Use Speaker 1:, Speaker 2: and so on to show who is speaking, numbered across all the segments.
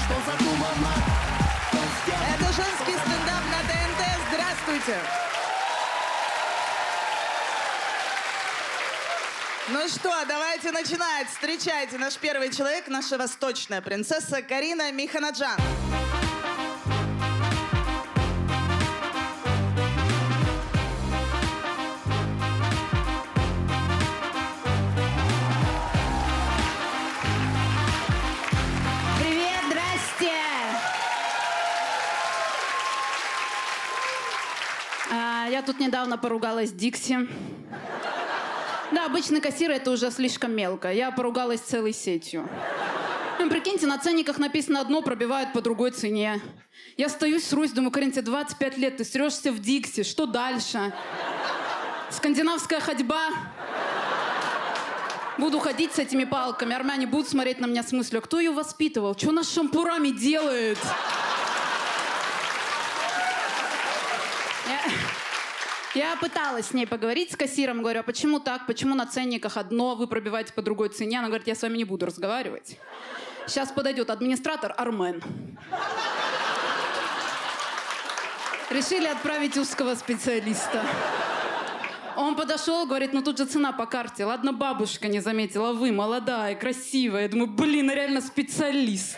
Speaker 1: Это женский стендап на ТНТ. Здравствуйте. Ну что, давайте начинать. Встречайте, наш первый человек, наша восточная принцесса Карина Миханаджан.
Speaker 2: Привет, здрасте! Я тут недавно поругалась с Дикси. Да, обычный кассир — это уже слишком мелко. Я поругалась целой сетью. Ну, прикиньте, на ценниках написано одно, пробивают по другой цене. Я стою, срусь, думаю, Карин, тебе 25 лет, ты срешься в Дикси, что дальше? Скандинавская ходьба? Буду ходить с этими палками, армяне будут смотреть на меня с мыслью, кто ее воспитывал, что она с шампурами делает? Я пыталась с ней поговорить, с кассиром, говорю, а почему так, почему на ценниках одно, вы пробиваете по другой цене? Она говорит, я с вами не буду разговаривать. Сейчас подойдет администратор Армен. Решили отправить узкого специалиста. Он подошел, говорит, ну тут же цена по карте. Ладно, бабушка не заметила, вы молодая, красивая. Я думаю, блин, реально специалист.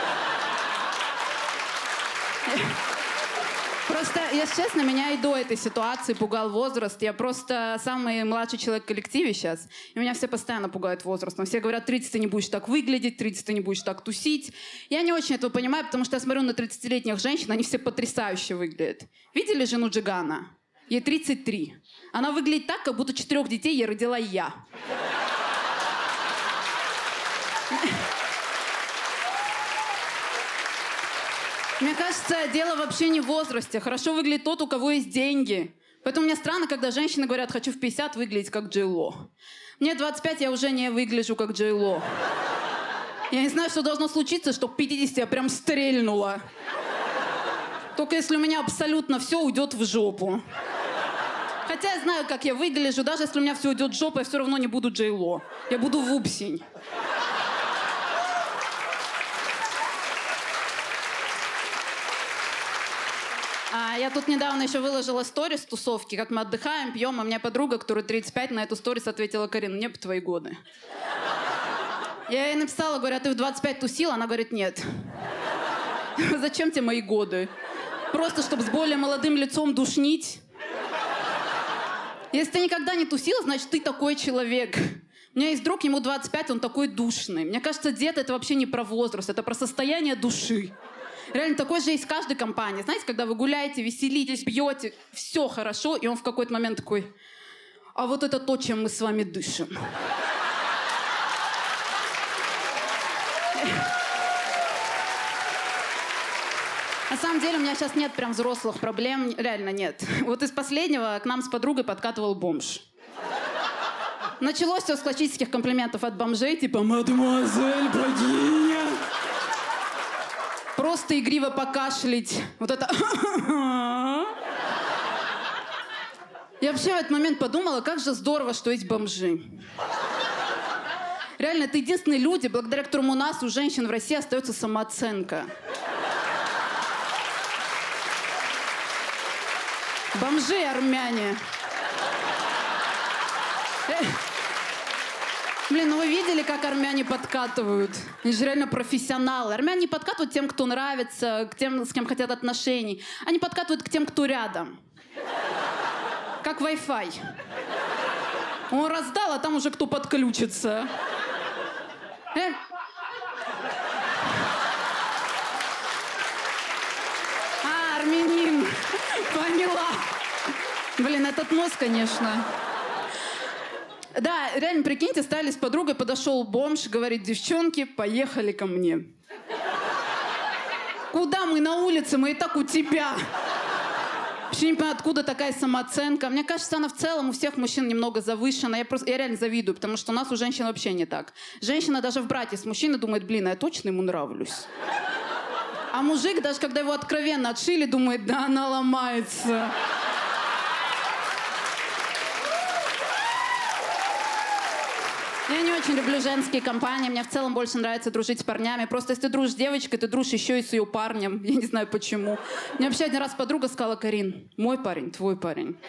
Speaker 2: Просто, если честно, меня и до этой ситуации пугал возраст. Я просто самый младший человек в коллективе сейчас. И меня все постоянно пугают возрастом. Все говорят, 30 ты не будешь так выглядеть, 30 ты не будешь так тусить. Я не очень этого понимаю, потому что я смотрю на 30-летних женщин, они все потрясающе выглядят. Видели жену Джигана? Ей 33. Она выглядит так, как будто 4 детей ей родила я. Мне кажется, дело вообще не в возрасте. Хорошо выглядит тот, у кого есть деньги. Поэтому мне странно, когда женщины говорят, хочу в 50 выглядеть как Джей Ло. Мне 25, я уже не выгляжу как Джей Ло. Я не знаю, что должно случиться, чтобы к 50 я прям стрельнула. Только если у меня абсолютно все уйдет в жопу. Хотя я знаю, как я выгляжу. Даже если у меня все уйдет в жопу, я все равно не буду Джей Ло. Я буду вупсень. Я тут недавно еще выложила сторис тусовки, как мы отдыхаем, пьем, а у меня подруга, которая 35, на эту сторис ответила, Карин, мне бы твои годы. Я ей написала, говорю, а ты в 25 тусила? Она говорит, нет. Зачем тебе мои годы? Просто, чтобы с более молодым лицом душнить? Если ты никогда не тусила, значит, ты такой человек. У меня есть друг, ему 25, он такой душный. Мне кажется, дед — это вообще не про возраст, это про состояние души. Реально, такой же есть в каждой компании. Знаете, когда вы гуляете, веселитесь, пьете, все хорошо, и он в какой-то момент такой, а вот это то, чем мы с вами дышим. На самом деле у меня сейчас нет прям взрослых проблем, реально нет. Вот из последнего к нам с подругой подкатывал бомж. Началось все с классических комплиментов от бомжей, типа «Мадемуазель, богиня!» Просто игриво покашлять. Вот это... Я вообще в этот момент подумала, как же здорово, что есть бомжи. Реально, это единственные люди, благодаря которым у нас, у женщин в России остается самооценка. Бомжи армяне. Блин, ну вы видели, как армяне подкатывают? Они же реально профессионалы. Армяне не подкатывают тем, кто нравится, к тем, с кем хотят отношений. Они подкатывают к тем, кто рядом. Как Wi-Fi. Он раздал, а там уже кто подключится. Армянин. Поняла. Блин, этот нос, конечно. Да, реально, прикиньте, стали с подругой, подошел бомж, говорит, девчонки, поехали ко мне. Куда мы на улице? Мы и так у тебя. Вообще не понимаю, откуда такая самооценка. Мне кажется, она в целом у всех мужчин немного завышена. Я реально завидую, потому что у нас у женщин вообще не так. Женщина даже в браке с мужчиной думает, блин, а я точно ему нравлюсь. А мужик, даже когда его откровенно отшили, думает, да она ломается. Я не очень люблю женские компании. Мне в целом больше нравится дружить с парнями. Просто если ты дружишь с девочкой, ты дружишь еще и с ее парнем. Я не знаю почему. Мне вообще один раз подруга сказала: Карин, мой парень, твой парень.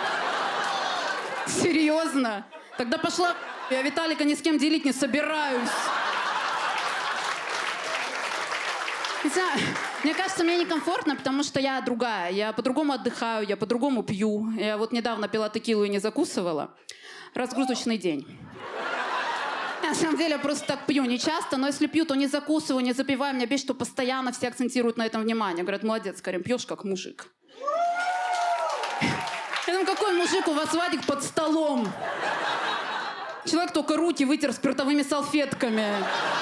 Speaker 2: Серьезно? Тогда пошла. Я Виталика ни с кем делить не собираюсь. Не знаю, мне кажется, мне некомфортно, потому что я другая. Я по-другому отдыхаю, я по-другому пью. Я вот недавно пила текилу и не закусывала. Разгрузочный день. На самом деле я просто так пью не часто, но если пью, то не закусываю, не запиваю. Меня бесит, что постоянно все акцентируют на этом внимание. Говорят: молодец, Карин, пьешь как мужик. Я думаю, какой мужик у вас, Вадик, под столом? Человек только руки вытер спиртовыми салфетками.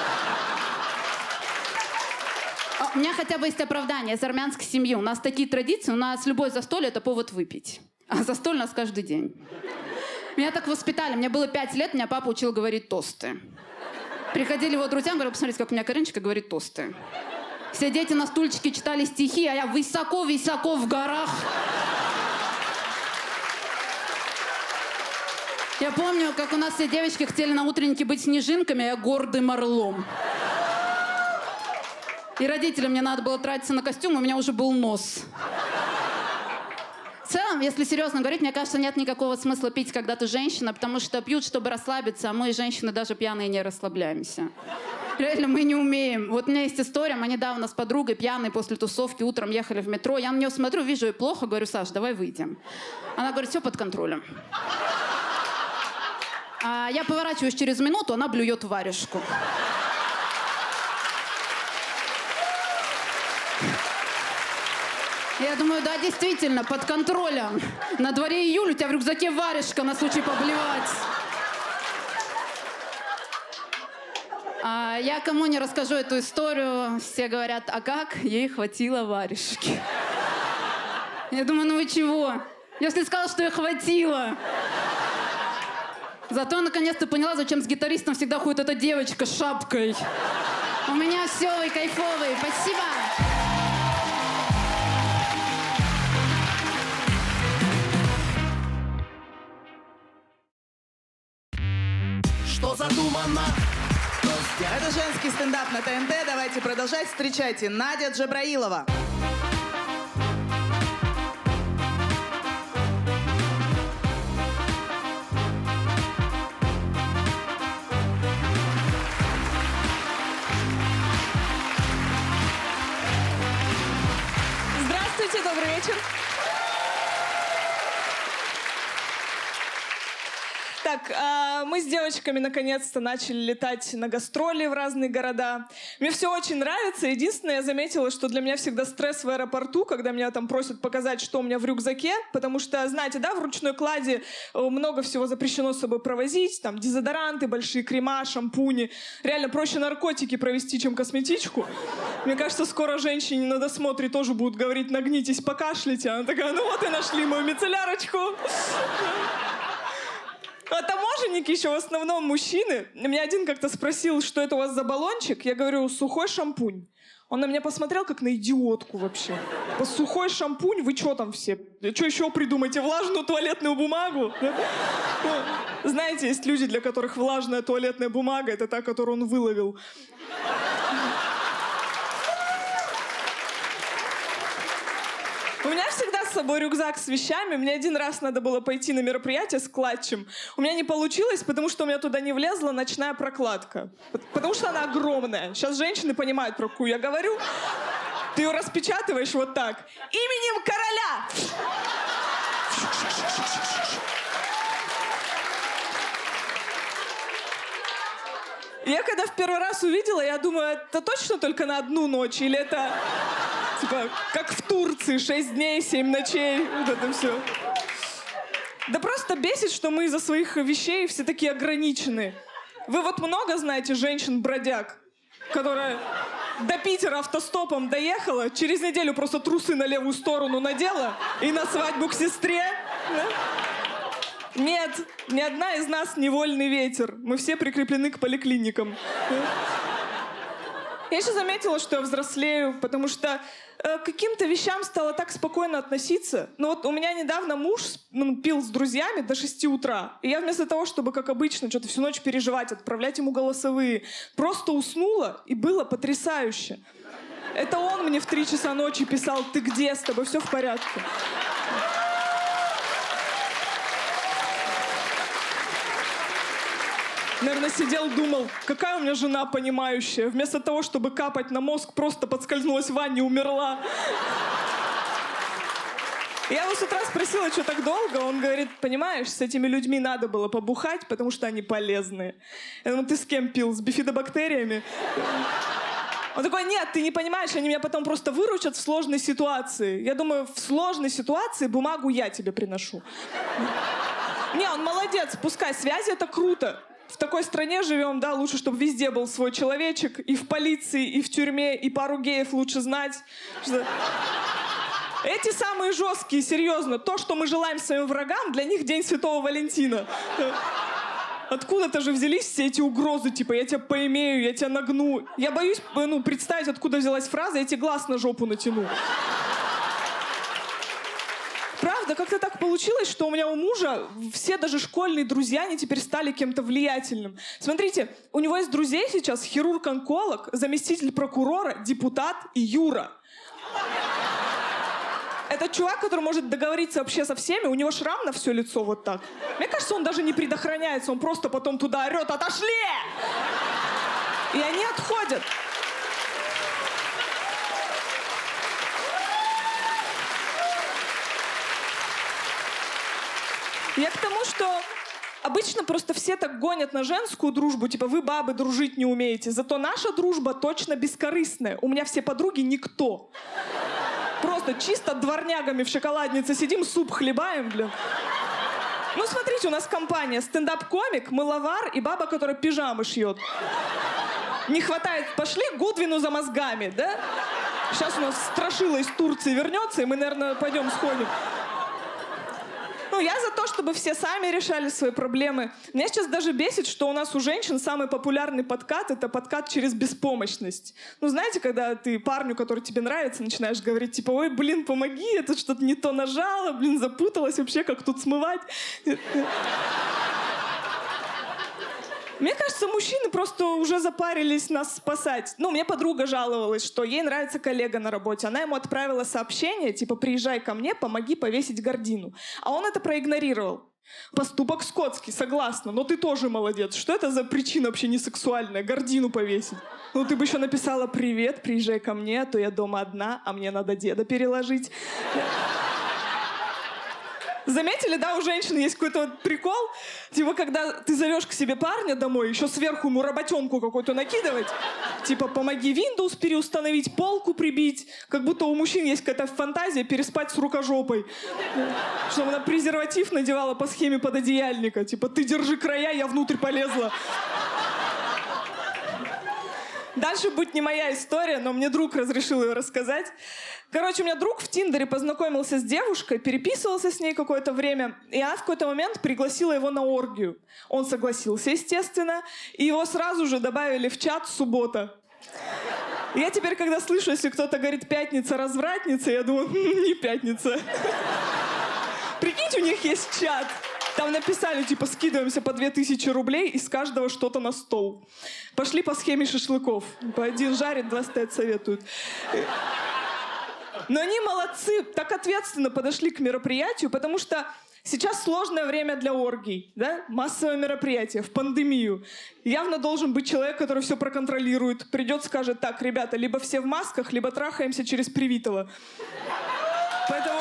Speaker 2: У меня хотя бы есть оправдание. Из армянской семьи. У нас такие традиции. У нас любое застолье — это повод выпить. А застолье у нас каждый день. Меня так воспитали. Мне было 5 лет, меня папа учил говорить тосты. Приходили его друзья, говорят: посмотрите, как у меня Кариночка говорит тосты. Все дети на стульчике читали стихи, а я высоко-высоко в горах. Я помню, как у нас все девочки хотели на утреннике быть снежинками, а я гордым орлом. И родителям мне надо было тратиться на костюм, у меня уже был нос. В целом, если серьезно говорить, мне кажется, нет никакого смысла пить, когда ты женщина, потому что пьют, чтобы расслабиться, а мы, женщины, даже пьяные не расслабляемся. Реально, мы не умеем. Вот у меня есть история, мы недавно с подругой пьяной после тусовки утром ехали в метро, я на нее смотрю, вижу ей плохо, говорю: Саш, давай выйдем. Она говорит: все под контролем. А я поворачиваюсь через минуту, она блюет варежку. Я думаю, да, действительно, под контролем. На дворе июль, у тебя в рюкзаке варежка на случай поблевать. Я кому не расскажу эту историю, все говорят: а как ей хватило варежки? Я думаю, ну вы чего? Я же сказала, что ей хватило. Зато я наконец-то поняла, зачем с гитаристом всегда ходит эта девочка с шапкой. У меня все, вы кайфовые. Спасибо.
Speaker 3: Что задумано, то сделано.
Speaker 1: Это женский стендап на ТНТ. Давайте продолжать. Встречайте, Надя Джабраилова.
Speaker 4: Здравствуйте, добрый вечер. Так, мы с девочками наконец-то начали летать на гастроли в разные города. Мне все очень нравится. Единственное, я заметила, что для меня всегда стресс в аэропорту, когда меня там просят показать, что у меня в рюкзаке, потому что, знаете, да, в ручной кладе много всего запрещено с собой провозить, там дезодоранты, большие крема, шампуни. Реально проще наркотики провести, чем косметичку. Мне кажется, скоро женщине на досмотре тоже будут говорить: нагнитесь, покашляйте. Она такая: ну вот и нашли мою мицеллярочку. А таможенники еще в основном мужчины. Меня один как-то спросил, что это у вас за баллончик. Я говорю: сухой шампунь. Он на меня посмотрел как на идиотку вообще. Сухой шампунь? Вы что там все? Что еще придумаете? Влажную туалетную бумагу? Знаете, есть люди, для которых влажная туалетная бумага — это та, которую он выловил. У меня всегда с собой рюкзак с вещами. Мне один раз надо было пойти на мероприятие с клатчем. У меня не получилось, потому что у меня туда не влезла ночная прокладка. Потому что она огромная. Сейчас женщины понимают, про какую я говорю. Ты ее распечатываешь вот так. Именем короля! Я когда в первый раз увидела, я думаю, это точно только на одну ночь? Или это... Типа, как в Турции, 6 дней, 7 ночей, вот это все. Да просто бесит, что мы из-за своих вещей все такие ограничены. Вы вот много знаете женщин-бродяг, которая до Питера автостопом доехала, через неделю просто трусы на левую сторону надела и на свадьбу к сестре? Да? Нет, ни одна из нас не вольный ветер. Мы все прикреплены к поликлиникам. Я еще заметила, что я взрослею, потому что к каким-то вещам стала так спокойно относиться. Ну вот у меня недавно муж пил с друзьями до 6 утра. И я вместо того, чтобы, как обычно, что-то всю ночь переживать, отправлять ему голосовые, просто уснула, и было потрясающе. Это он мне в 3 часа ночи писал: «Ты где? С тобой все в порядке?» Наверное, сидел, думал, какая у меня жена понимающая. Вместо того, чтобы капать на мозг, просто подскользнулась в ванне и умерла. Я его с утра спросила, что так долго. Он говорит: понимаешь, с этими людьми надо было побухать, потому что они полезные. Я думаю: ты с кем пил? С бифидобактериями? Он такой: нет, ты не понимаешь, они меня потом просто выручат в сложной ситуации. Я думаю, в сложной ситуации бумагу я тебе приношу. Не, он молодец, пускай, связи — это круто. В такой стране живем, да, лучше, чтобы везде был свой человечек. И в полиции, и в тюрьме, и пару геев лучше знать. Эти самые жесткие, серьезно. То, что мы желаем своим врагам, для них День Святого Валентина. Откуда-то же взялись все эти угрозы, типа: я тебя поимею, я тебя нагну. Я боюсь, представить, откуда взялась фраза: я тебе глаз на жопу натяну. Правда, как-то так получилось, что у меня у мужа все даже школьные друзья, они теперь стали кем-то влиятельным. Смотрите, у него есть друзей сейчас хирург-онколог, заместитель прокурора, депутат и Юра. Это чувак, который может договориться вообще со всеми, у него шрам на все лицо вот так. Мне кажется, он даже не предохраняется, он просто потом туда орет: «Отошли!» И они отходят. Я к тому, что обычно просто все так гонят на женскую дружбу, типа: вы, бабы, дружить не умеете. Зато наша дружба точно бескорыстная. У меня все подруги никто. Просто чисто дворнягами в шоколаднице сидим, суп хлебаем, блин. Ну, смотрите, у нас компания: стендап-комик, мыловар и баба, которая пижамы шьет. Не хватает, пошли Гудвину за мозгами, да? Сейчас у нас страшила из Турции вернется, и мы, наверное, пойдем сходим. Ну, я за то, чтобы все сами решали свои проблемы. Меня сейчас даже бесит, что у нас у женщин самый популярный подкат — это подкат через беспомощность. Ну, знаете, когда ты парню, который тебе нравится, начинаешь говорить, типа: ой, блин, помоги, я тут что-то не то нажала, блин, запуталась вообще, как тут смывать. Мне кажется, мужчины просто уже запарились нас спасать. Ну, мне подруга жаловалась, что ей нравится коллега на работе. Она ему отправила сообщение, типа: приезжай ко мне, помоги повесить гардину. А он это проигнорировал. Поступок скотский, согласна, но ты тоже молодец. Что это за причина вообще не сексуальная? Гардину повесить. Ну, ты бы еще написала: привет, приезжай ко мне, а то я дома одна, а мне надо деда переложить. Заметили, да, у женщин есть какой-то вот прикол, типа, когда ты зовешь к себе парня домой, еще сверху ему работенку какую-то накидывать, типа: помоги Windows переустановить, полку прибить, как будто у мужчин есть какая-то фантазия переспать с рукожопой, чтобы она презерватив надевала по схеме пододеяльника, типа: ты держи края, я внутрь полезла. Дальше будет не моя история, но мне друг разрешил ее рассказать. Короче, у меня друг в Тиндере познакомился с девушкой, переписывался с ней какое-то время, и она в какой-то момент пригласила его на оргию. Он согласился, естественно, и его сразу же добавили в чат «Суббота». Я теперь, когда слышу, если кто-то говорит «пятница, развратница», я думаю: не пятница. Прикиньте, у них есть чат. Там написали, типа: скидываемся по 2000 рублей, и с каждого что-то на стол. Пошли по схеме шашлыков. Один жарит, два стоят, советуют. Но они молодцы, так ответственно подошли к мероприятию, потому что сейчас сложное время для оргий, да? Массовое мероприятие в пандемию. Явно должен быть человек, который все проконтролирует. Придет, скажет: так, ребята, либо все в масках, либо трахаемся через привитого. Поэтому...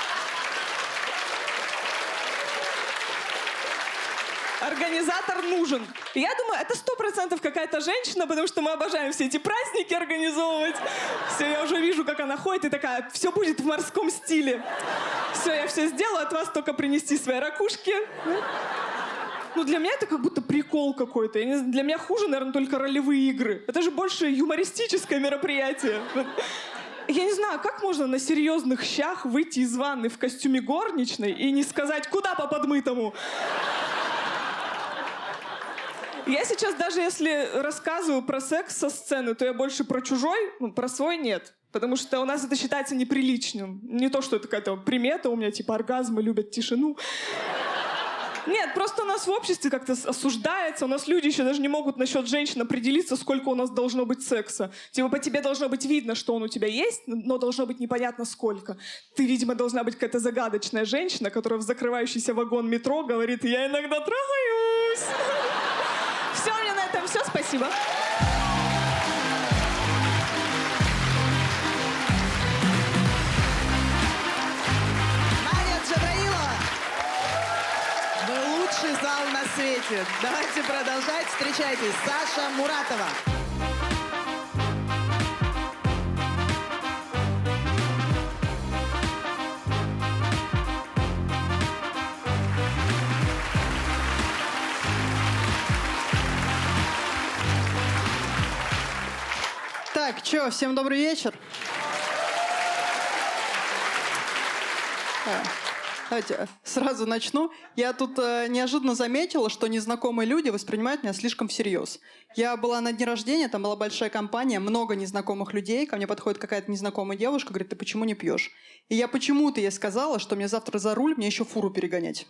Speaker 4: Организатор нужен. И я думаю, это 100% какая-то женщина, потому что мы обожаем все эти праздники организовывать. Все, я уже вижу, как она ходит и такая: все будет в морском стиле. Все, я все сделаю, от вас только принести свои ракушки. Ну, для меня это как будто прикол какой-то. Для меня хуже, наверное, только ролевые игры. Это же больше юмористическое мероприятие. Я не знаю, как можно на серьезных щах выйти из ванны в костюме горничной и не сказать: куда по подмытому? Я сейчас даже если рассказываю про секс со сцены, то я больше про чужой, про свой нет. Потому что у нас это считается неприличным. Не то, что это какая-то примета у меня, типа оргазмы любят тишину. Нет, просто у нас в обществе как-то осуждается. У нас люди еще даже не могут насчет женщин определиться, сколько у нас должно быть секса. Типа по тебе должно быть видно, что он у тебя есть, но должно быть непонятно сколько. Ты, видимо, должна быть какая-то загадочная женщина, которая в закрывающийся вагон метро говорит: «Я иногда трахаюсь». Все, у меня на этом все. Спасибо.
Speaker 1: Аня Джабраилова! Вы лучший зал на свете. Давайте продолжать. Встречайтесь, Саша Муратова.
Speaker 5: Так, чё, всем добрый вечер. Давайте сразу начну. Я тут неожиданно заметила, что незнакомые люди воспринимают меня слишком всерьез. Я была на дне рождения, там была большая компания, много незнакомых людей. Ко мне подходит какая-то незнакомая девушка, говорит: «Ты почему не пьешь?» И я почему-то ей сказала, что мне завтра за руль, мне еще фуру перегонять.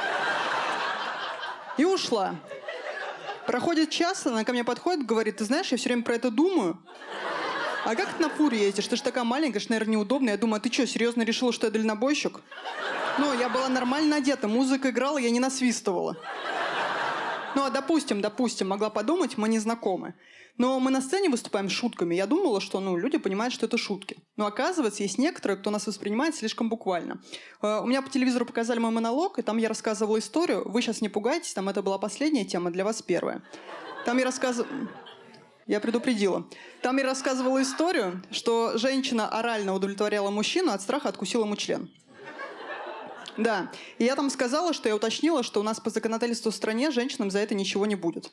Speaker 5: И ушла. Проходит час, она ко мне подходит, говорит: «Ты знаешь, я все время про это думаю. А как ты на фуре ездишь? Ты же такая маленькая, ж, наверное, неудобно». Я думаю: а ты что, серьезно решила, что я дальнобойщик? Ну, я была нормально одета, музыка играла, я не насвистывала. Ну, а допустим, могла подумать, мы не знакомы. Но мы на сцене выступаем с шутками. Я думала, что люди понимают, что это шутки. Но оказывается, есть некоторые, кто нас воспринимает слишком буквально. У меня по телевизору показали мой монолог, и там я рассказывала историю. Вы сейчас не пугайтесь, там это была последняя тема, для вас первая. Там я рассказывала... Я предупредила. Там я рассказывала историю, что женщина орально удовлетворяла мужчину, от страха откусила ему член. Да. И я там сказала, что я уточнила, что у нас по законодательству в стране женщинам за это ничего не будет.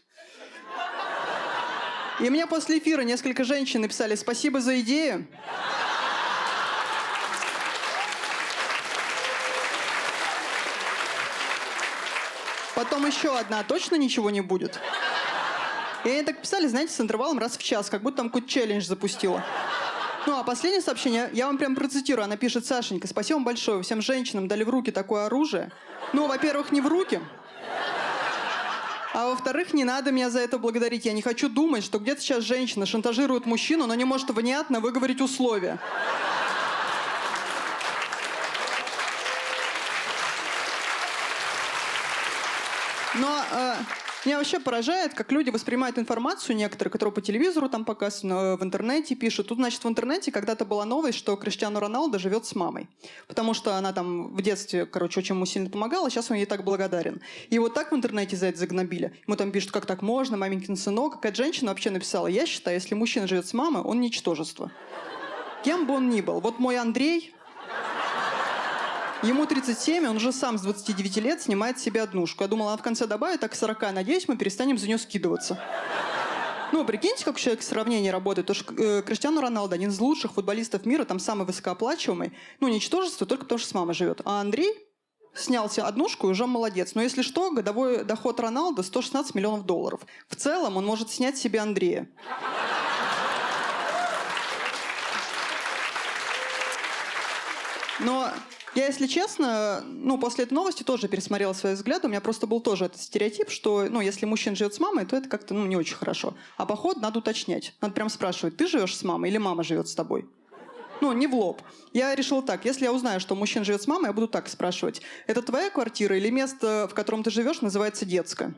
Speaker 5: И мне после эфира несколько женщин написали: «Спасибо за идею». Потом еще одна: «Точно ничего не будет?» И они так писали, знаете, с интервалом раз в час, как будто там какой-то челлендж запустила. Ну, а последнее сообщение, я вам прям процитирую. Она пишет: «Сашенька, спасибо вам большое. Вы всем женщинам дали в руки такое оружие. Ну, во-первых, не в руки. А во-вторых, не надо меня за это благодарить. Я не хочу думать, что где-то сейчас женщина шантажирует мужчину, но не может внятно выговорить условия». Но меня вообще поражает, как люди воспринимают информацию некоторые, которые по телевизору там показывают, в интернете пишут. Тут, значит, в интернете когда-то была новость, что Криштиану Роналдо живет с мамой. Потому что она там в детстве, очень ему сильно помогала, сейчас он ей так благодарен. И вот так в интернете за это загнобили. Ему там пишут: «Как так можно, маменькин сынок». Какая-то женщина вообще написала: «Я считаю, если мужчина живет с мамой, он ничтожество». Кем бы он ни был. Вот мой Андрей... Ему 37, он уже сам с 29 лет снимает себе однушку. Я думала, она в конце добавит, так к 40. Надеюсь, мы перестанем за нее скидываться. Ну, прикиньте, как человек в сравнении работает. Потому что Криштиану Роналдо один из лучших футболистов мира, там самый высокооплачиваемый. Ну, ничтожество только потому, что с мамой живет. А Андрей снял себе однушку и уже молодец. Но если что, годовой доход Роналдо 116 миллионов долларов. В целом он может снять себе Андрея. Но... Я, если честно, после этой новости тоже пересмотрела свои взгляды. У меня просто был тоже этот стереотип, что, если мужчина живет с мамой, то это как-то, не очень хорошо. А поход надо уточнять. Надо прям спрашивать: ты живешь с мамой или мама живет с тобой? Не в лоб. Я решила так: если я узнаю, что мужчина живет с мамой, я буду так спрашивать: это твоя квартира или место, в котором ты живешь, называется детское?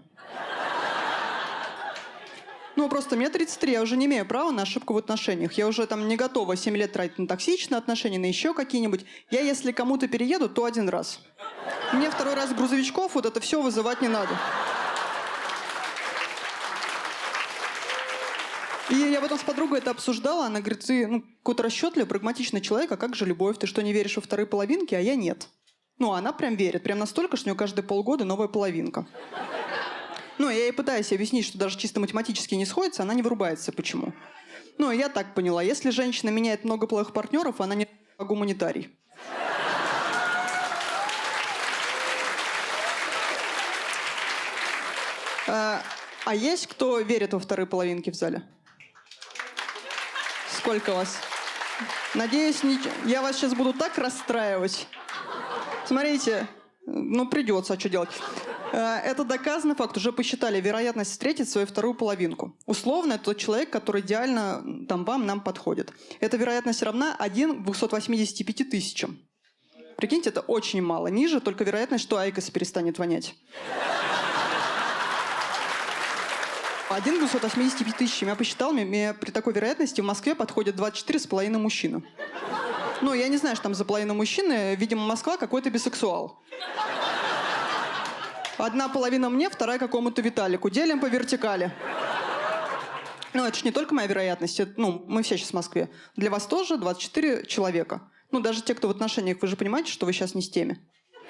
Speaker 5: Просто мне 33, я уже не имею права на ошибку в отношениях. Я уже там не готова 7 лет тратить на токсичные отношения, на еще какие-нибудь. Я, если кому-то перееду, то один раз. Мне второй раз грузовичков вот это все вызывать не надо. И я потом с подругой это обсуждала. Она говорит: ты какой-то расчетливый, прагматичный человек, а как же любовь? Ты что, не веришь во вторые половинки? А я нет. Она прям верит. Прям настолько, что у нее каждые полгода новая половинка. Я ей пытаюсь объяснить, что даже чисто математически не сходится, она не вырубается. Почему? Я так поняла. Если женщина меняет много плохих партнеров, она не гуманитарий. А есть кто верит во вторые половинки в зале? Сколько вас? Надеюсь, я вас сейчас буду так расстраивать. Смотрите, ну придется, а что делать? Это доказанный факт. Уже посчитали вероятность встретить свою вторую половинку. Условно, это тот человек, который идеально нам подходит. Эта вероятность равна 1 к 285 тысячам. Прикиньте, это очень мало. Ниже только вероятность, что Айкос перестанет вонять. 1 к 285 тысячам. Я посчитал, мне при такой вероятности в Москве подходит 24,5 мужчины. Ну, я не знаю, что там за половина мужчины. Видимо, Москва какой-то бисексуал. Одна половина мне, вторая какому-то Виталику. Делим по вертикали. Ну, это же не только моя вероятность. Мы все сейчас в Москве. Для вас тоже 24 человека. Ну, даже те, кто в отношениях, вы же понимаете, что вы сейчас не с теми.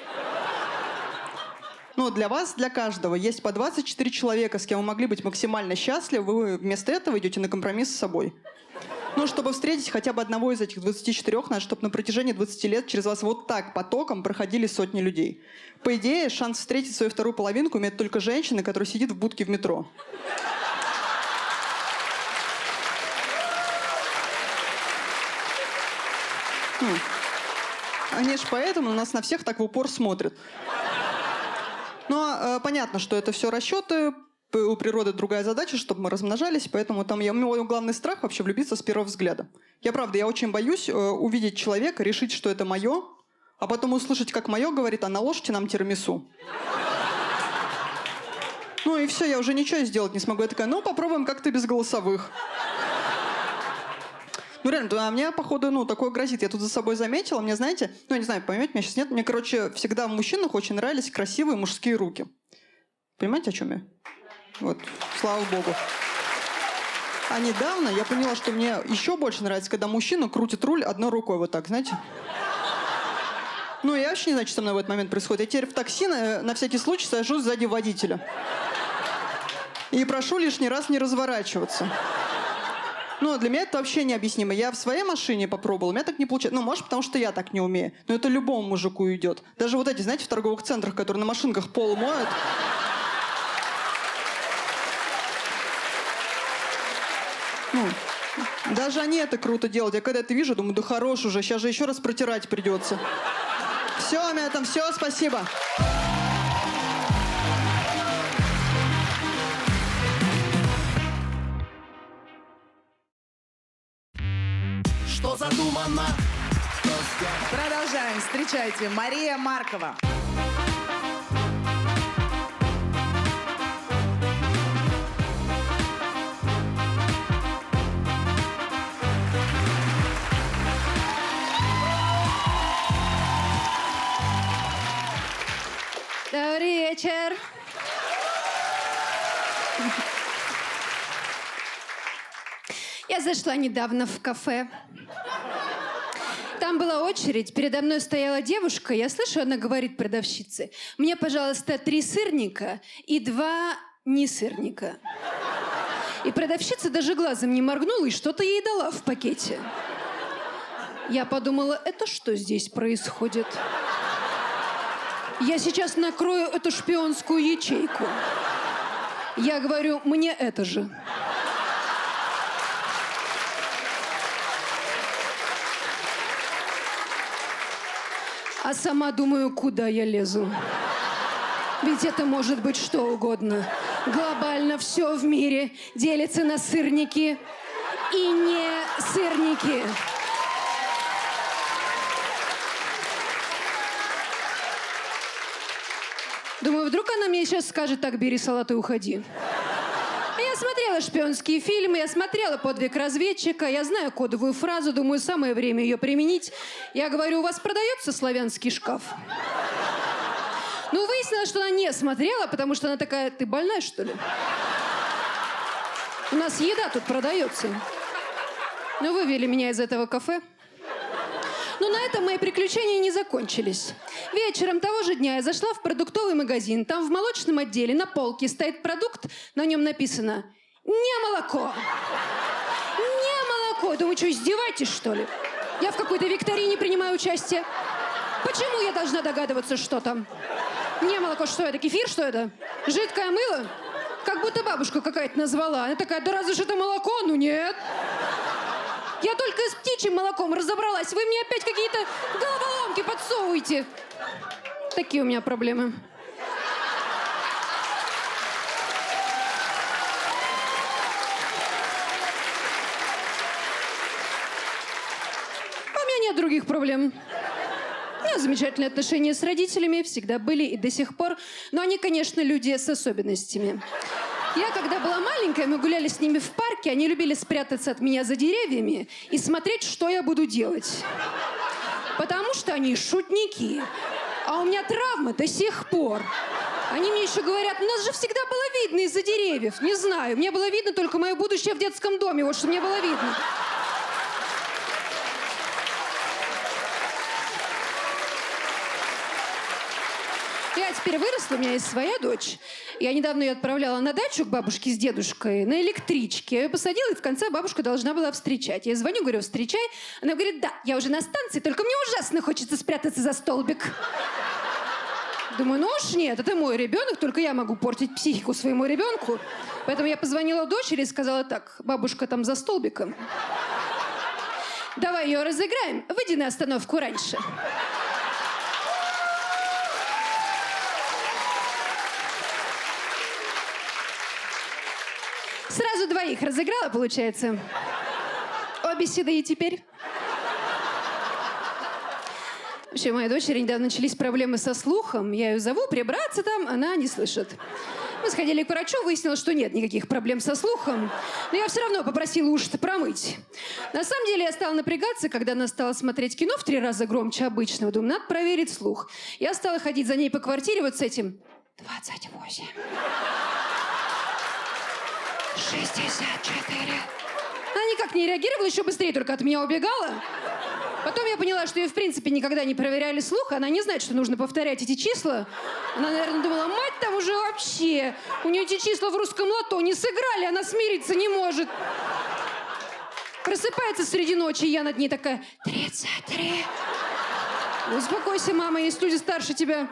Speaker 5: Ну, для вас, для каждого есть по 24 человека, с кем вы могли быть максимально счастливы. Вы вместо этого идете на компромисс с собой. Ну, чтобы встретить хотя бы одного из этих 24, надо, чтобы на протяжении 20 лет через вас вот так потоком проходили сотни людей. По идее, шанс встретить свою вторую половинку имеет только женщина, которая сидит в будке в метро. Они же поэтому на нас на всех так в упор смотрят. Но понятно, что это все расчеты. У природы другая задача, чтобы мы размножались, поэтому там мой главный страх вообще влюбиться с первого взгляда. Я очень боюсь увидеть человека, решить, что это мое, а потом услышать, как мое говорит, а наложите нам тирамису. Ну и все, я уже ничего сделать не смогу. Я такая, попробуем как-то без голосовых. Ну реально, мне, походу, такое грозит. Я тут за собой заметила, мне, знаете, я не знаю, поймете, меня сейчас нет, мне, всегда в мужчинах очень нравились красивые мужские руки. Понимаете, о чем я? Вот, слава богу. А недавно я поняла, что мне еще больше нравится, когда мужчина крутит руль одной рукой вот так, знаете? Ну, я вообще не знаю, что со мной в этот момент происходит. Я теперь в такси на всякий случай сажусь сзади водителя. И прошу лишний раз не разворачиваться. Ну, для меня это вообще необъяснимо. Я в своей машине попробовала, у меня так не получается. Ну, может, потому что я так не умею. Но это любому мужику идет. Даже вот эти, знаете, в торговых центрах, которые на машинках пол моют. Даже они это круто делают. Я когда это вижу, думаю, да хорош уже, сейчас же еще раз протирать придется. Все, у меня там все, спасибо.
Speaker 3: Что задумано, то сделано.
Speaker 1: Продолжаем. Встречайте, Мария Маркова.
Speaker 2: Добрый вечер. Я зашла недавно в кафе. Там была очередь, передо мной стояла девушка, я слышу, она говорит продавщице: «Мне, пожалуйста, 3 сырника и 2 не сырника». И продавщица даже глазом не моргнула и что-то ей дала в пакете. Я подумала, это что здесь происходит? Я сейчас накрою эту шпионскую ячейку. Я говорю, мне это же. А сама думаю, куда я лезу. Ведь это может быть что угодно. Глобально все в мире делится на сырники и не сырники. Думаю, вдруг она мне сейчас скажет: так, бери салат и уходи. Я смотрела шпионские фильмы, я смотрела «Подвиг разведчика», я знаю кодовую фразу, думаю, самое время ее применить. Я говорю, у вас продается славянский шкаф? Ну, выяснилось, что она не смотрела, потому что она такая, ты больная, что ли? У нас еда тут продается. Ну, вывели меня из этого кафе. Но на этом мои приключения не закончились. Вечером того же дня я зашла в продуктовый магазин. Там в молочном отделе на полке стоит продукт, на нем написано «Не молоко». Не молоко. Думаю, что, издеваетесь, что ли? Я в какой-то викторине принимаю участие. Почему я должна догадываться, что там? Не молоко, что это? Кефир, что это? Жидкое мыло?
Speaker 6: Как будто бабушка какая-то назвала. Она такая, да разве ж это молоко? Ну нет. Я только с птичьим молоком разобралась. Вы мне опять какие-то головоломки подсовываете. Такие у меня проблемы. А у меня нет других проблем. У меня замечательные отношения с родителями, всегда были и до сих пор. Но они, конечно, люди с особенностями. Я, когда была маленькая, мы гуляли с ними в парке, они любили спрятаться от меня за деревьями и смотреть, что я буду делать. Потому что они шутники. А у меня травма до сих пор. Они мне еще говорят, нас же всегда было видно из-за деревьев. Не знаю, мне было видно только мое будущее в детском доме. Вот что мне было видно. Я теперь выросла, у меня есть своя дочь. Я недавно ее отправляла на дачу к бабушке с дедушкой на электричке. Я ее посадила, и в конце бабушка должна была встречать. Я звоню, говорю, встречай. Она говорит, да, я уже на станции, только мне ужасно хочется спрятаться за столбик. Думаю, ну уж нет, это мой ребенок, только я могу портить психику своему ребенку. Поэтому я позвонила дочери и сказала так, бабушка там за столбиком. Давай ее разыграем, выйди на остановку раньше. Сразу двоих разыграла, получается. Обе седые теперь. Вообще, у моей дочери недавно начались проблемы со слухом. Я ее зову прибраться там, она не слышит. Мы сходили к врачу, выяснилось, что нет никаких проблем со слухом. Но я все равно попросила уши промыть. На самом деле, я стала напрягаться, когда она стала смотреть кино в 3 раза громче обычного. Думаю, надо проверить слух. Я стала ходить за ней по квартире вот с этим. 28. 64. Она никак не реагировала, еще быстрее только от меня убегала. Потом я поняла, что ее, в принципе, никогда не проверяли слух. Она не знает, что нужно повторять эти числа. Она, наверное, думала, мать там уже вообще. У нее эти числа в русском лото не сыграли, она смириться не может. Просыпается среди ночи, и я над ней такая, 33. Успокойся, мама, есть люди старше тебя.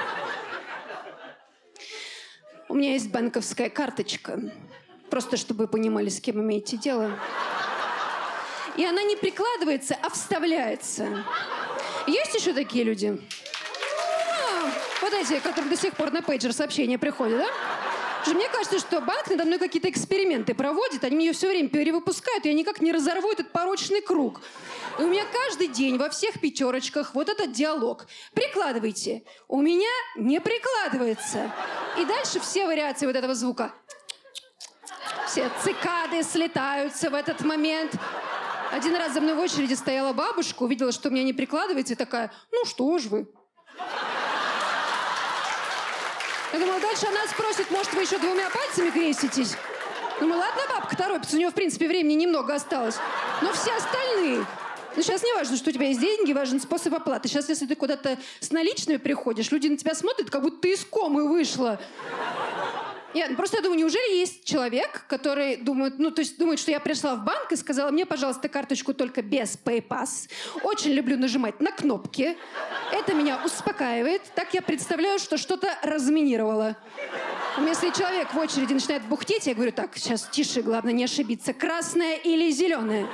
Speaker 6: У меня есть банковская карточка. Просто чтобы вы понимали, с кем имеете дело. И она не прикладывается, а вставляется. Есть еще такие люди? Вот эти, которым до сих пор на пейджер сообщения приходят, да? Потому что мне кажется, что банк надо мной какие-то эксперименты проводит, они ее все время перевыпускают, и я никак не разорву этот порочный круг. И у меня каждый день во всех пятерочках вот этот диалог. Прикладывайте. У меня не прикладывается. И дальше все вариации вот этого звука. Все цикады слетаются в этот момент. Один раз за мной в очереди стояла бабушка, увидела, что у меня не прикладывается, и такая, ну что ж вы. Я думала, дальше она спросит, может, вы еще 2 пальцами креститесь? Думаю, ладно, бабка торопится, у нее, в принципе, времени немного осталось. Но все остальные... Ну, сейчас не важно, что у тебя есть деньги, важен способ оплаты. Сейчас, если ты куда-то с наличными приходишь, люди на тебя смотрят, как будто ты из комы вышла. Нет, просто я думаю, неужели есть человек, который думает, думает, что я пришла в банк и сказала, мне, пожалуйста, карточку только без PayPass. Очень люблю нажимать на кнопки. Это меня успокаивает. Так я представляю, что что-то разминировала. Если человек в очереди начинает бухтеть, я говорю, так, сейчас тише, главное не ошибиться. Красное или зеленое?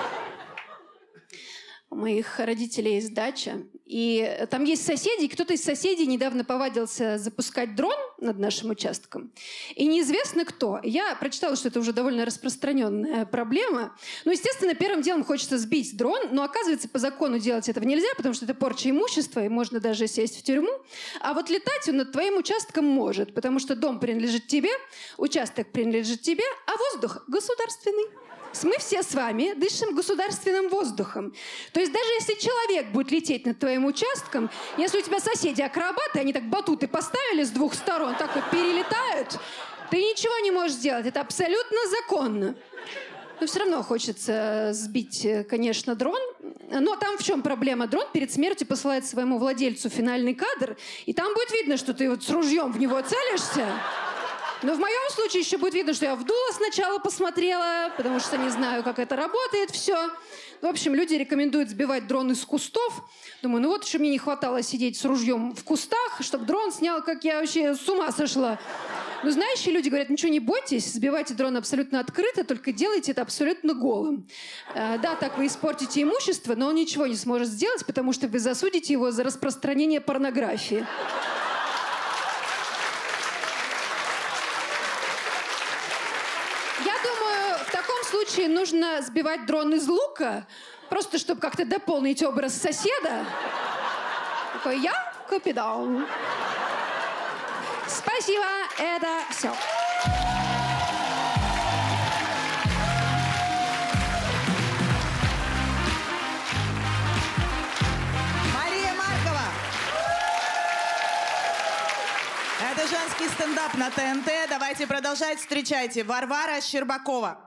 Speaker 6: У моих родителей есть дача, и там есть соседи, и кто-то из соседей недавно повадился запускать дрон над нашим участком. И неизвестно кто. Я прочитала, что это уже довольно распространенная проблема. Ну, естественно, первым делом хочется сбить дрон, но оказывается, по закону делать этого нельзя, потому что это порча имущества, и можно даже сесть в тюрьму. А вот летать он над твоим участком может, потому что дом принадлежит тебе, участок принадлежит тебе, а воздух государственный. Мы все с вами дышим государственным воздухом. То есть даже если человек будет лететь над твоим участком, если у тебя соседи акробаты, они так батуты поставили с 2 сторон, так вот перелетают, ты ничего не можешь сделать. Это абсолютно законно. Но все равно хочется сбить, конечно, дрон. Но там в чем проблема? Дрон перед смертью посылает своему владельцу финальный кадр, и там будет видно, что ты вот с ружьем в него целишься. Но в моем случае еще будет видно, что я в дуло сначала посмотрела, потому что не знаю, как это работает все. В общем, люди рекомендуют сбивать дрон из кустов. Думаю, ну вот еще мне не хватало сидеть с ружьем в кустах, чтобы дрон снял, как я вообще с ума сошла. Но знающие люди говорят, ничего не бойтесь, сбивайте дрон абсолютно открыто, только делайте это абсолютно голым. Да, так вы испортите имущество, но он ничего не сможет сделать, потому что вы засудите его за распространение порнографии. Я думаю, в таком случае нужно сбивать дрон из лука, просто чтобы как-то дополнить образ соседа. Такой, я капитан. Спасибо, это все.
Speaker 1: Мария Маркова. Это женский стендап на ТНТ. Давайте продолжать. Встречайте, Варвара Щербакова.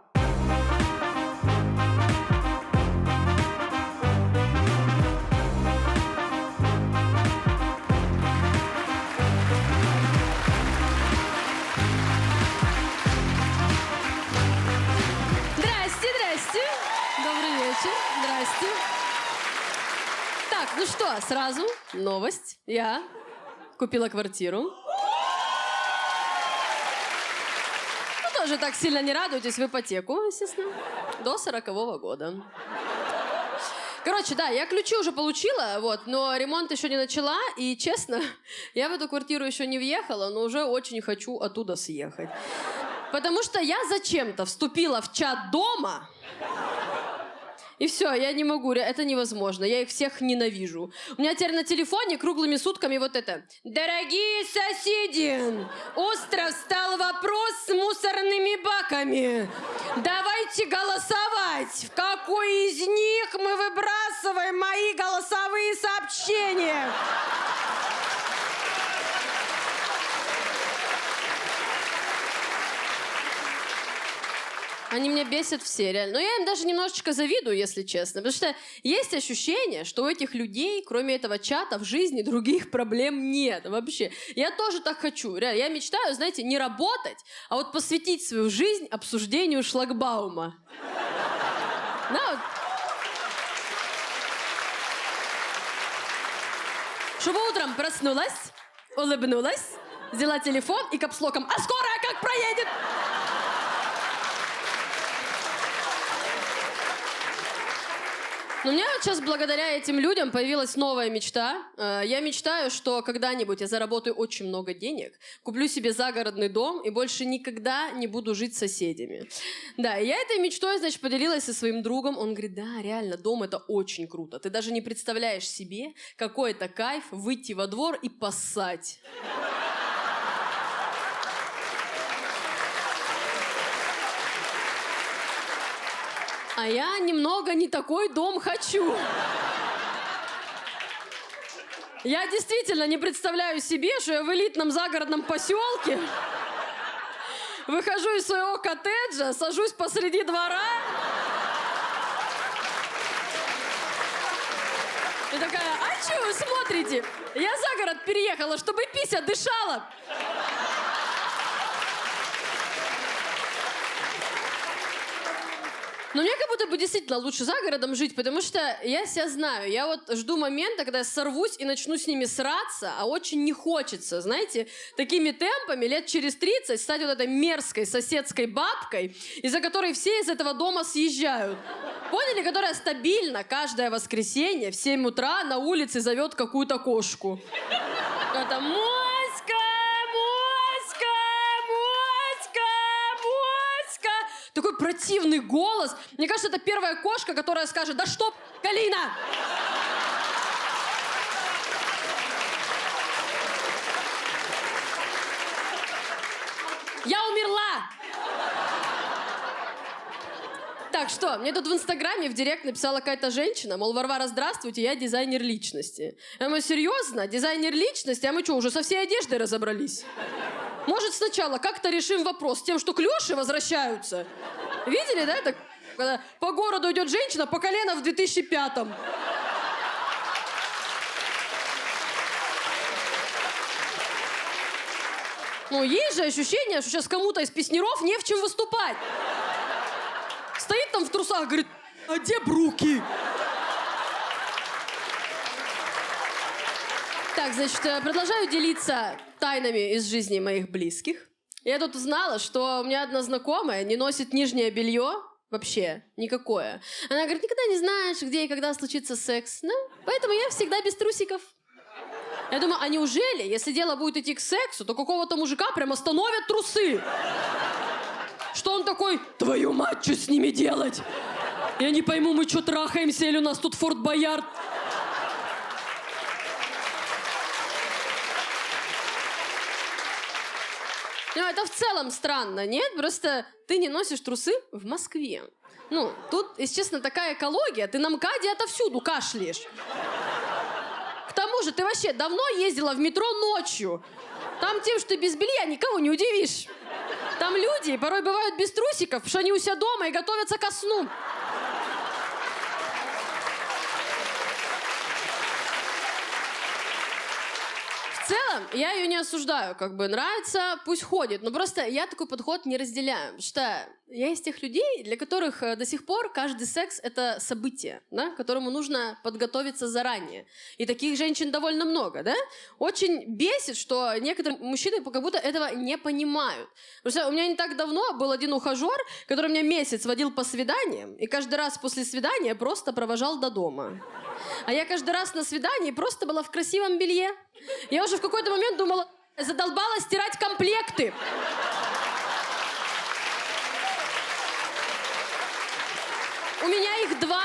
Speaker 7: Здрасте, здрасте. Добрый вечер. Здрасте. Так, ну что, сразу новость. Я купила квартиру. Ну, тоже так сильно не радуйтесь, в ипотеку, естественно. До 40-го года. Короче, да, я ключи уже получила, вот, но ремонт еще не начала, и, честно, я в эту квартиру еще не въехала, но уже очень хочу оттуда съехать. Потому что я зачем-то вступила в чат дома, и все, я не могу, это невозможно, я их всех ненавижу. У меня теперь на телефоне круглыми сутками вот это. Дорогие соседи, остро встал вопрос с мусорными баками. Давайте голосовать, в какой из них мы выбрасываем мои голосовые сообщения. Они меня бесят все, реально. Но я им даже немножечко завидую, если честно. Потому что есть ощущение, что у этих людей, кроме этого чата, в жизни других проблем нет вообще. Я тоже так хочу. Реально. Я мечтаю, знаете, не работать, а вот посвятить свою жизнь обсуждению шлагбаума. Да, вот. Чтобы утром проснулась, улыбнулась, взяла телефон и капслоком «А скорая как проедет?» Но у меня вот сейчас благодаря этим людям появилась новая мечта. Я мечтаю, что когда-нибудь я заработаю очень много денег, куплю себе загородный дом и больше никогда не буду жить с соседями. Да, и я этой мечтой, значит, поделилась со своим другом. Он говорит, да, реально, дом — это очень круто. Ты даже не представляешь себе, какой это кайф выйти во двор и поссать. А я немного не такой дом хочу. Я действительно не представляю себе, что я в элитном загородном поселке выхожу из своего коттеджа, сажусь посреди двора и такая, а что вы смотрите? Я за город переехала, чтобы пися дышала. Но мне как будто бы действительно лучше за городом жить, потому что я себя знаю. Я вот жду момента, когда я сорвусь и начну с ними сраться, а очень не хочется, знаете, такими темпами лет через 30 стать вот этой мерзкой соседской бабкой, из-за которой все из этого дома съезжают. Поняли? Которая стабильно каждое воскресенье в 7 утра на улице зовет какую-то кошку. Это Моська! Такой противный голос. Мне кажется, это первая кошка, которая скажет, да что, Галина! Я умерла! Так, что? Мне тут в Инстаграме в директ написала какая-то женщина, мол, Варвара, здравствуйте, я дизайнер личности. Я думаю, серьезно? Дизайнер личности? А мы что, уже со всей одеждой разобрались? Может, сначала как-то решим вопрос с тем, что клёши возвращаются? Видели, да? Это, когда по городу идет женщина по колено в 2005-м. Ну, есть же ощущение, что сейчас кому-то из песняров не в чем выступать. Стоит там в трусах, говорит, а где бруки? Так, значит, продолжаю делиться тайнами из жизни моих близких. Я тут узнала, что у меня одна знакомая не носит нижнее белье вообще никакое. Она говорит, никогда не знаешь, где и когда случится секс. Ну, поэтому я всегда без трусиков. Я думаю, а неужели, если дело будет идти к сексу, то какого-то мужика прям остановят трусы? Что он такой, твою мать, что с ними делать? Я не пойму, мы что, трахаемся или у нас тут Форт Боярд? Ну, это в целом странно, нет? Просто ты не носишь трусы в Москве. Ну, тут, если честно, такая экология. Ты на МКАДе отовсюду кашляешь. К тому же, ты вообще давно ездила в метро ночью. Там тем, что ты без белья, никого не удивишь. Там люди порой бывают без трусиков, потому что они у себя дома и готовятся ко сну. В целом, я ее не осуждаю, как бы нравится, пусть ходит. Но просто я такой подход не разделяю. Потому что я из тех людей, для которых до сих пор каждый секс — это событие, да, к которому нужно подготовиться заранее. И таких женщин довольно много, да? Очень бесит, что некоторые мужчины как будто этого не понимают. Потому что у меня не так давно был один ухажер, который меня месяц водил по свиданиям, и каждый раз после свидания просто провожал до дома. А я каждый раз на свидании просто была в красивом белье. Я уже в какой-то момент думала, задолбала стирать комплекты. У меня их 2.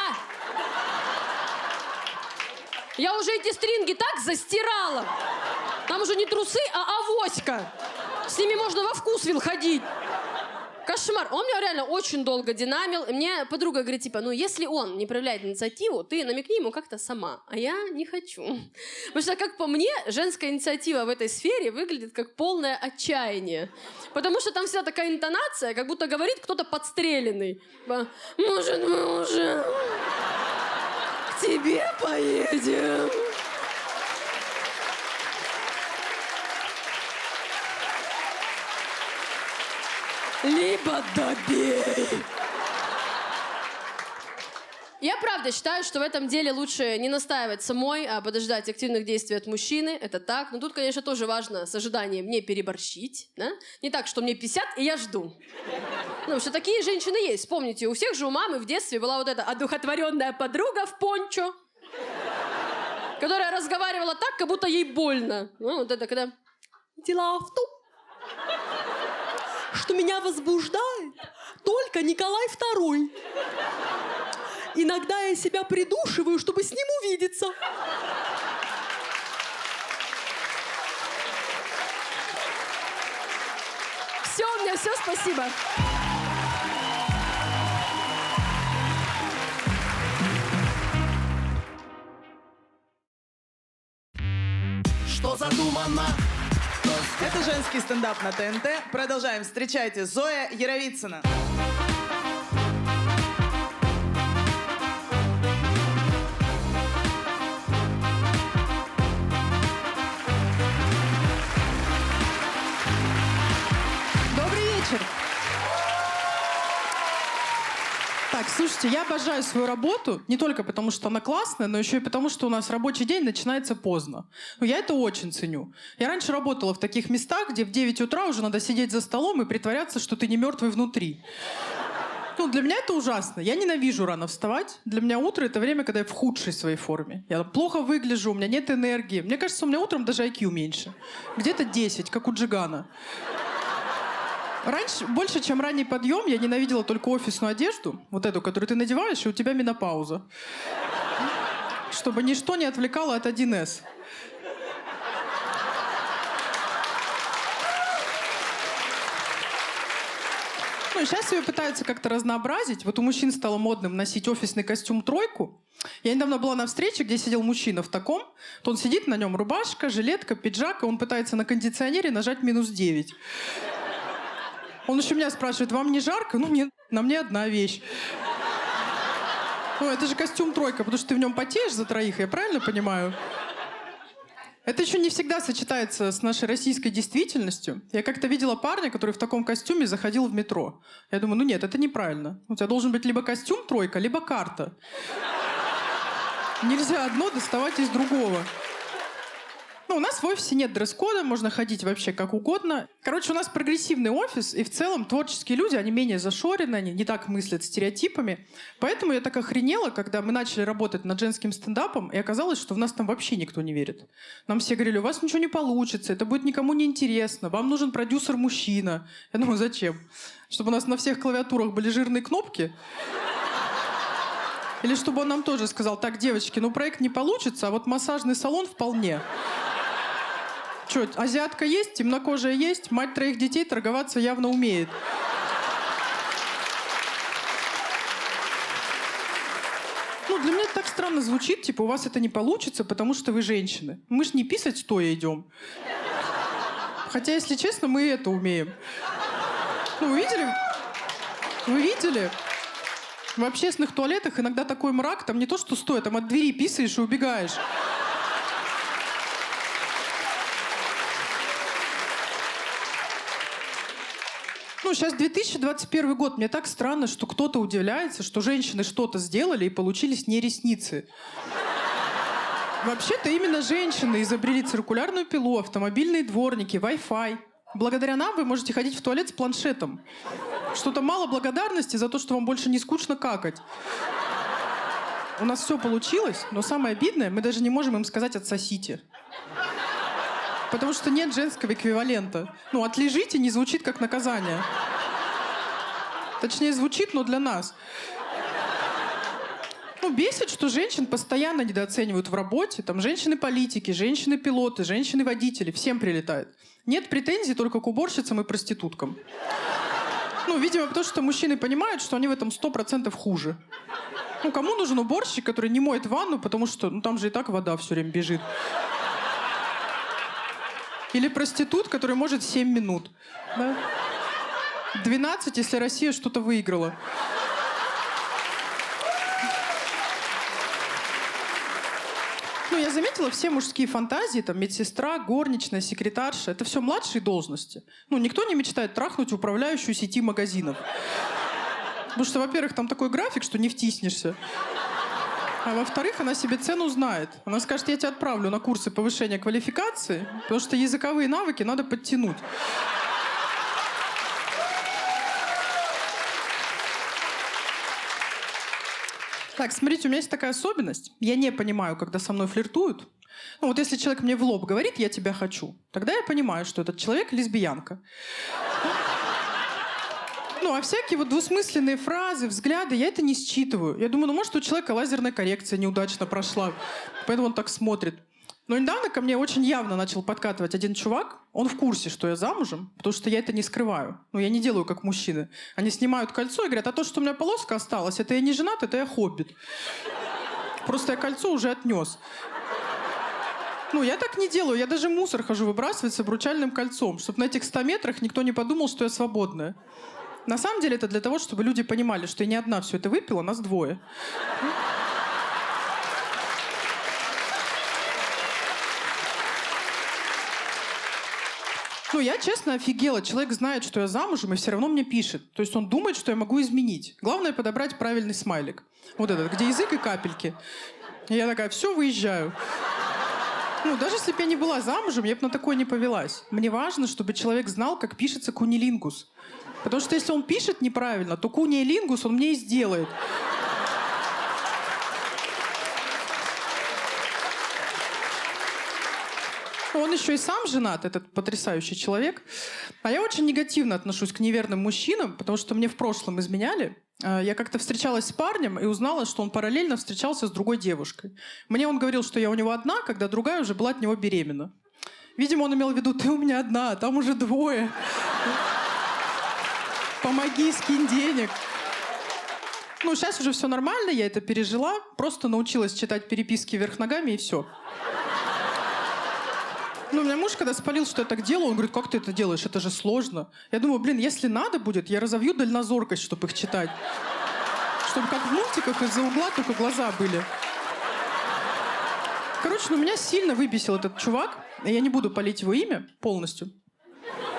Speaker 7: Я уже эти стринги так застирала. Там уже не трусы, а авоська. С ними можно во Вкусвилл ходить. Кошмар. Он меня реально очень долго динамил. И мне подруга говорит, типа, ну, если он не проявляет инициативу, ты намекни ему как-то сама. А я не хочу. Потому что, как по мне, женская инициатива в этой сфере выглядит как полное отчаяние. Потому что там всегда такая интонация, как будто говорит кто-то подстреленный. Может, мы уже к тебе поедем? Либо добей. Я правда считаю, что в этом деле лучше не настаивать самой, а подождать активных действий от мужчины. Это так. Но тут, конечно, тоже важно с ожиданием не переборщить. Да? Не так, что мне 50, и я жду. Ну, потому что такие женщины есть. Вспомните, у всех же у мамы в детстве была вот эта одухотворенная подруга в пончо, которая разговаривала так, как будто ей больно. Ну, вот это когда... Дела в том, что меня возбуждает только Николай II. Иногда я себя придушиваю, чтобы с ним увидеться. Все, у меня все, спасибо.
Speaker 3: Что задумано?
Speaker 1: Это женский стендап на ТНТ. Продолжаем. Встречайте, Зоя Яровицына.
Speaker 5: Добрый вечер. Так, слушайте, я обожаю свою работу не только потому, что она классная, но еще и потому, что у нас рабочий день начинается поздно. Я это очень ценю. Я раньше работала в таких местах, где в 9 утра уже надо сидеть за столом и притворяться, что ты не мертвый внутри. Ну, для меня это ужасно. Я ненавижу рано вставать. Для меня утро — это время, когда я в худшей своей форме. Я плохо выгляжу, у меня нет энергии. Мне кажется, у меня утром даже IQ меньше. Где-то 10, как у Джигана. Раньше, больше, чем ранний подъем, я ненавидела только офисную одежду, вот эту, которую ты надеваешь, и у тебя менопауза. Чтобы ничто не отвлекало от 1С. Ну, и сейчас ее пытаются как-то разнообразить. Вот у мужчин стало модным носить офисный костюм тройку. Я недавно была на встрече, где сидел мужчина в таком. То он сидит, на нем рубашка, жилетка, пиджак, и он пытается на кондиционере нажать -9. Он еще меня спрашивает, вам не жарко? Ну, нет, на мне одна вещь. Ну, это же костюм тройка, потому что ты в нем потеешь за троих, я правильно понимаю? Это еще не всегда сочетается с нашей российской действительностью. Я как-то видела парня, который в таком костюме заходил в метро. Я думаю, ну нет, это неправильно. У тебя должен быть либо костюм тройка, либо карта. Нельзя одно доставать из другого. Ну, у нас в офисе нет дресс-кода, можно ходить вообще как угодно. Короче, у нас прогрессивный офис, и в целом творческие люди, они менее зашорены, они не так мыслят стереотипами. Поэтому я так охренела, когда мы начали работать над женским стендапом, и оказалось, что в нас там вообще никто не верит. Нам все говорили, у вас ничего не получится, это будет никому не интересно, вам нужен продюсер-мужчина. Я думаю, зачем? Чтобы у нас на всех клавиатурах были жирные кнопки? Или чтобы он нам тоже сказал, так, девочки, ну проект не получится, а вот массажный салон вполне. Что, азиатка есть, темнокожая есть, мать 3 детей торговаться явно умеет. Ну, для меня это так странно звучит, типа, у вас это не получится, потому что вы женщины. Мы ж не писать стоя идем. Хотя, если честно, мы и это умеем. Ну, вы видели? Вы видели? В общественных туалетах иногда такой мрак, там не то что стоя, там от двери писаешь и убегаешь. Ну, сейчас 2021 год. Мне так странно, что кто-то удивляется, что женщины что-то сделали и получились не ресницы. Вообще-то именно женщины изобрели циркулярную пилу, автомобильные дворники, Wi-Fi. Благодаря нам вы можете ходить в туалет с планшетом. Что-то мало благодарности за то, что вам больше не скучно какать. У нас все получилось, но самое обидное, мы даже не можем им сказать «отсосите». Потому что нет женского эквивалента. Ну, «отлежите» не звучит как наказание. Точнее, звучит, но для нас. Ну, бесит, что женщин постоянно недооценивают в работе. Там женщины-политики, женщины-пилоты, женщины-водители. Всем прилетает. Нет претензий только к уборщицам и проституткам. Ну, видимо, потому что мужчины понимают, что они в этом 100% хуже. Ну, кому нужен уборщик, который не моет ванну, потому что ну, там же и так вода все время бежит. Или проститут, который может 7 минут. Да? 12, если Россия что-то выиграла. Ну, я заметила, все мужские фантазии, там, медсестра, горничная, секретарша, это все младшие должности. Ну, никто не мечтает трахнуть управляющую сети магазинов. Потому что, во-первых, там такой график, что не втиснешься. А во-вторых, она себе цену знает. Она скажет, я тебя отправлю на курсы повышения квалификации, потому что языковые навыки надо подтянуть. Так, смотрите, у меня есть такая особенность. Я не понимаю, когда со мной флиртуют. Ну вот если человек мне в лоб говорит «я тебя хочу», тогда я понимаю, что этот человек лесбиянка. Ну, а всякие вот двусмысленные фразы, взгляды, я это не считываю. Я думаю, ну, может, у человека лазерная коррекция неудачно прошла, поэтому он так смотрит. Но недавно ко мне очень явно начал подкатывать один чувак. Он в курсе, что я замужем, потому что я это не скрываю. Ну, я не делаю, как мужчины. Они снимают кольцо и говорят, а то, что у меня полоска осталась, это я не женат, это я хоббит. Просто я кольцо уже отнес. Ну, я так не делаю. Я даже мусор хожу выбрасывать с обручальным кольцом, чтобы на этих 100 метрах никто не подумал, что я свободная. На самом деле это для того, чтобы люди понимали, что я не одна все это выпила, нас двое. Ну, я честно офигела. Человек знает, что я замужем, и все равно мне пишет. То есть он думает, что я могу изменить. Главное подобрать правильный смайлик. Вот этот, где язык и капельки. И я такая, все, выезжаю. Ну, даже если бы я не была замужем, я бы на такое не повелась. Мне важно, чтобы человек знал, как пишется кунилингус. Потому что если он пишет неправильно, то кунилингус он мне и сделает. Он еще и сам женат, этот потрясающий человек. А я очень негативно отношусь к неверным мужчинам, потому что мне в прошлом изменяли. Я как-то встречалась с парнем и узнала, что он параллельно встречался с другой девушкой. Мне он говорил, что я у него одна, когда другая уже была от него беременна. Видимо, он имел в виду, ты у меня одна, а там уже двое. Помоги, скинь денег. Ну, сейчас уже все нормально, я это пережила. Просто научилась читать переписки вверх ногами, и все. Ну, у меня муж, когда спалил, что я так делаю, он говорит, как ты это делаешь? Это же сложно. Я думаю, блин, если надо будет, я разовью дальнозоркость, чтобы их читать. Чтобы как в мультиках из-за угла только глаза были. Короче, ну, меня сильно выбесил этот чувак. И я не буду палить его имя полностью.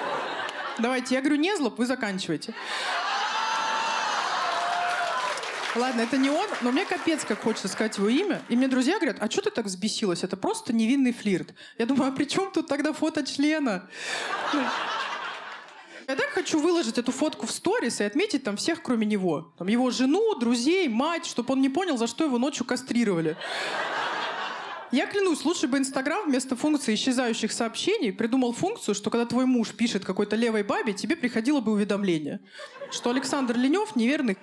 Speaker 5: Давайте, я говорю, не злоб, вы заканчиваете. Ладно, это не он, но мне капец как хочется сказать его имя. И мне друзья говорят, а что ты так взбесилась? Это просто невинный флирт. Я думаю, а при чем тут тогда фото члена? Ну, я так хочу выложить эту фотку в сторис и отметить там всех, кроме него. Там его жену, друзей, мать, чтобы он не понял, за что его ночью кастрировали. Я клянусь, лучше бы Инстаграм вместо функции исчезающих сообщений придумал функцию, что когда твой муж пишет какой-то левой бабе, тебе приходило бы уведомление, что Александр Ленев неверный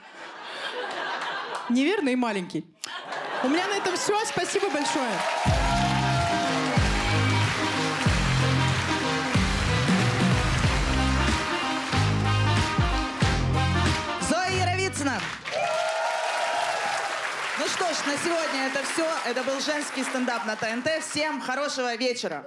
Speaker 5: и маленький. У меня на этом все. Спасибо большое.
Speaker 1: Зоя Яровицына. Ну что ж, на сегодня это все. Это был женский стендап на ТНТ. Всем хорошего вечера.